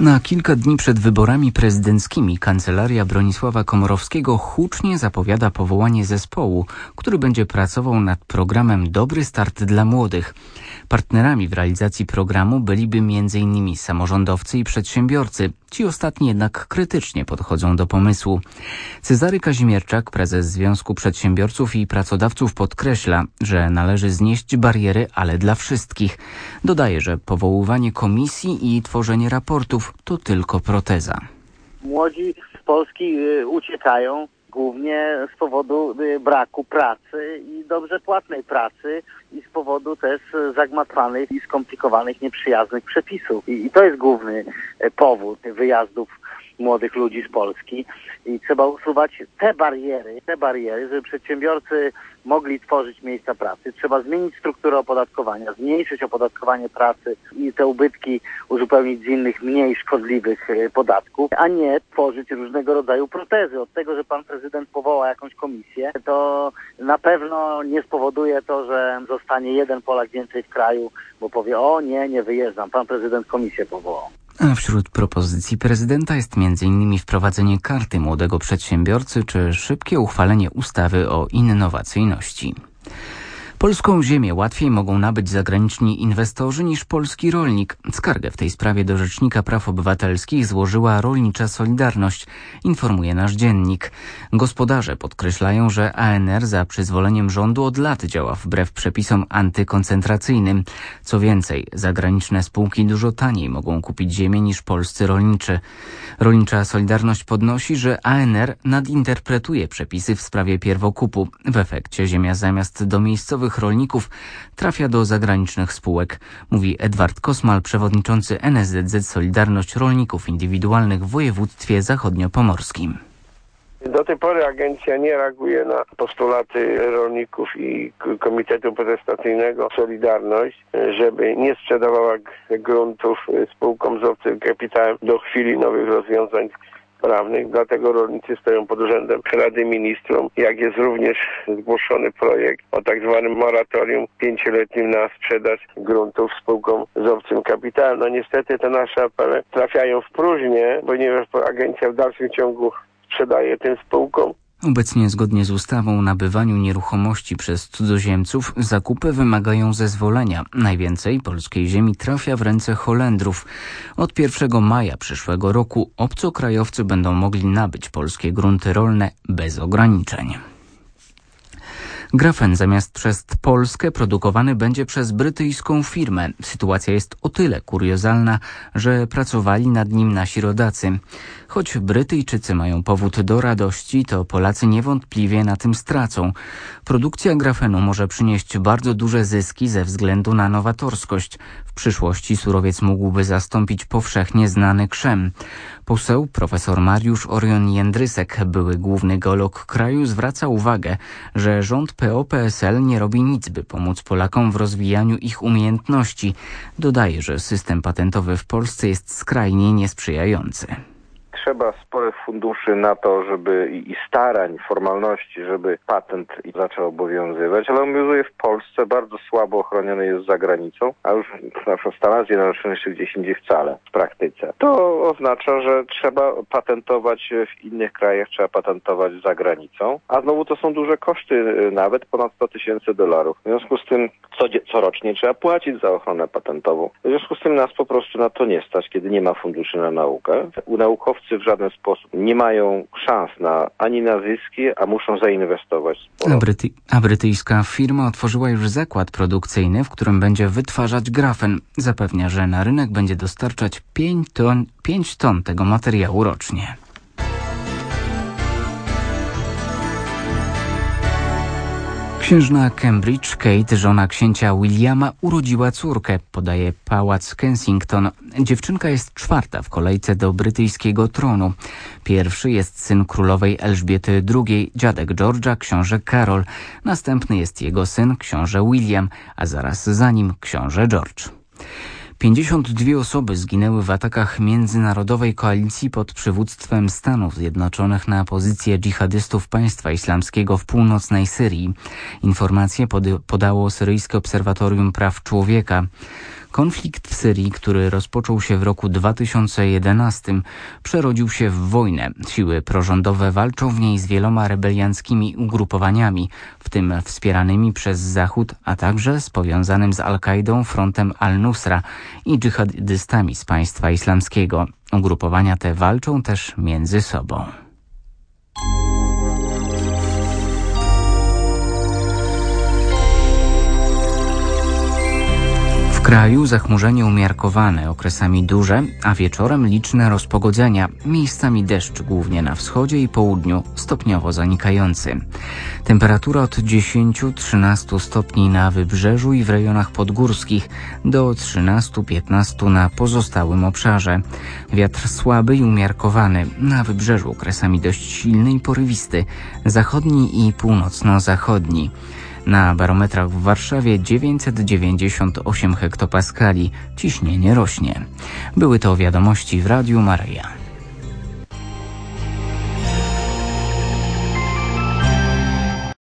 Na kilka dni przed wyborami prezydenckimi Kancelaria Bronisława Komorowskiego hucznie zapowiada powołanie zespołu, który będzie pracował nad programem Dobry Start dla Młodych. Partnerami w realizacji programu byliby m.in. samorządowcy i przedsiębiorcy. Ci ostatni jednak krytycznie podchodzą do pomysłu. Cezary Kazimierczak, prezes Związku Przedsiębiorców i Pracodawców, podkreśla, że należy znieść bariery, ale dla wszystkich. Dodaje, że powoływanie komisji i tworzenie raportów to tylko proteza. Młodzi z Polski uciekają głównie z powodu braku pracy i dobrze płatnej pracy i z powodu też zagmatwanych i skomplikowanych, nieprzyjaznych przepisów. I to jest główny powód wyjazdów młodych ludzi z Polski i trzeba usuwać te bariery, żeby przedsiębiorcy mogli tworzyć miejsca pracy. Trzeba zmienić strukturę opodatkowania, zmniejszyć opodatkowanie pracy i te ubytki uzupełnić z innych, mniej szkodliwych podatków, a nie tworzyć różnego rodzaju protezy. Od tego, że pan prezydent powoła jakąś komisję, to na pewno nie spowoduje to, że zostanie jeden Polak więcej w kraju, bo powie: o nie wyjeżdżam, pan prezydent komisję powołał. A wśród propozycji prezydenta jest m.in. wprowadzenie karty młodego przedsiębiorcy czy szybkie uchwalenie ustawy o innowacyjności. Polską ziemię łatwiej mogą nabyć zagraniczni inwestorzy niż polski rolnik. Skargę w tej sprawie do Rzecznika Praw Obywatelskich złożyła Rolnicza Solidarność, informuje nasz dziennik. Gospodarze podkreślają, że ANR za przyzwoleniem rządu od lat działa wbrew przepisom antykoncentracyjnym. Co więcej, zagraniczne spółki dużo taniej mogą kupić ziemię niż polscy rolniczy. Rolnicza Solidarność podnosi, że ANR nadinterpretuje przepisy w sprawie pierwokupu. W efekcie ziemia zamiast do miejscowych rolników trafia do zagranicznych spółek, mówi Edward Kosmal, przewodniczący NSZZ Solidarność Rolników Indywidualnych w województwie zachodniopomorskim. Do tej pory agencja nie reaguje na postulaty rolników i Komitetu Protestacyjnego Solidarność, żeby nie sprzedawała gruntów spółkom z obcym kapitałem do chwili nowych rozwiązań prawnych. Dlatego rolnicy stoją pod urzędem Rady Ministrów, jak jest również zgłoszony projekt o tak zwanym moratorium 5-letnim na sprzedaż gruntów spółkom z obcym kapitałem. No niestety te nasze apele trafiają w próżnię, ponieważ agencja w dalszym ciągu sprzedaje tym spółkom. Obecnie zgodnie z ustawą o nabywaniu nieruchomości przez cudzoziemców zakupy wymagają zezwolenia. Najwięcej polskiej ziemi trafia w ręce Holendrów. Od 1 maja przyszłego roku obcokrajowcy będą mogli nabyć polskie grunty rolne bez ograniczeń. Grafen zamiast przez Polskę produkowany będzie przez brytyjską firmę. Sytuacja jest o tyle kuriozalna, że pracowali nad nim nasi rodacy. Choć Brytyjczycy mają powód do radości, to Polacy niewątpliwie na tym stracą. Produkcja grafenu może przynieść bardzo duże zyski ze względu na nowatorskość. W przyszłości surowiec mógłby zastąpić powszechnie znany krzem. Poseł profesor Mariusz Orion-Jędrysek, były główny geolog kraju, zwraca uwagę, że rząd PO-PSL nie robi nic, by pomóc Polakom w rozwijaniu ich umiejętności. Dodaje, że system patentowy w Polsce jest skrajnie niesprzyjający. Trzeba sporych funduszy na to, żeby i starań, formalności, żeby patent zaczął obowiązywać, ale obowiązuje w Polsce, bardzo słabo ochroniony jest za granicą, a już na przykład w Stanach Zjednoczonych czy gdzieś indziej wcale w praktyce. To oznacza, że trzeba patentować w innych krajach, trzeba patentować za granicą, a znowu to są duże koszty, nawet ponad $100,000. W związku z tym corocznie trzeba płacić za ochronę patentową. W związku z tym nas po prostu na to nie stać, kiedy nie ma funduszy na naukę. Naukowcy w żaden sposób nie mają szans ani na zyski, a muszą zainwestować. A brytyjska firma otworzyła już zakład produkcyjny, w którym będzie wytwarzać grafen. Zapewnia, że na rynek będzie dostarczać 5 ton tego materiału rocznie. Księżna Cambridge Kate, żona księcia Williama, urodziła córkę, podaje pałac Kensington. Dziewczynka jest 4. w kolejce do brytyjskiego tronu. Pierwszy jest syn królowej Elżbiety II, dziadek George'a, książę Karol. Następny jest jego syn, książę William, a zaraz za nim książę George. 52 osoby zginęły w atakach międzynarodowej koalicji pod przywództwem Stanów Zjednoczonych na pozycje dżihadystów Państwa Islamskiego w północnej Syrii. Informacje podało Syryjskie Obserwatorium Praw Człowieka. Konflikt w Syrii, który rozpoczął się w roku 2011, przerodził się w wojnę. Siły prorządowe walczą w niej z wieloma rebelianckimi ugrupowaniami, w tym wspieranymi przez Zachód, a także z powiązanym z Al-Kaidą frontem Al-Nusra i dżihadystami z państwa islamskiego. Ugrupowania te walczą też między sobą. W kraju zachmurzenie umiarkowane, okresami duże, a wieczorem liczne rozpogodzenia, miejscami deszcz głównie na wschodzie i południu, stopniowo zanikający. Temperatura od 10-13 stopni na wybrzeżu i w rejonach podgórskich, do 13-15 na pozostałym obszarze. Wiatr słaby i umiarkowany, na wybrzeżu okresami dość silny i porywisty, zachodni i północno-zachodni. Na barometrach w Warszawie 998 hektopaskali. Ciśnienie rośnie. Były to wiadomości w Radiu Maryja.